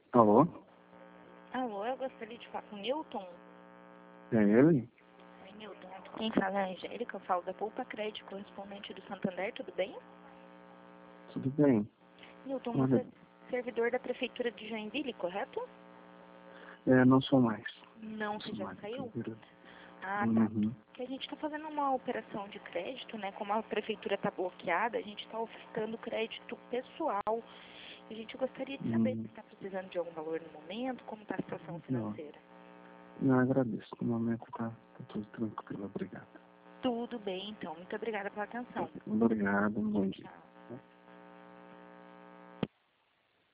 Alô? Alô, eu gostaria de falar com o Newton. É ele? Oi, Newton. Quem fala é a Angélica, eu falo da Poupa Crédito, correspondente do Santander, tudo bem? Tudo bem? Newton, Olha, você é servidor da Prefeitura de Joinville, correto? não sou mais. Não, você Sou já mais. saiu? Uhum. Ah, tá. Que a gente está fazendo uma operação de crédito, né? Como a Prefeitura está bloqueada, a gente está ofertando crédito pessoal. A gente gostaria de saber se está precisando de algum valor no momento, como está a situação Não, financeira. não, agradeço. No momento tá tudo tranquilo. Obrigado. Tudo bem, então. Muito obrigada pela atenção. Obrigado, bom dia. Tchau.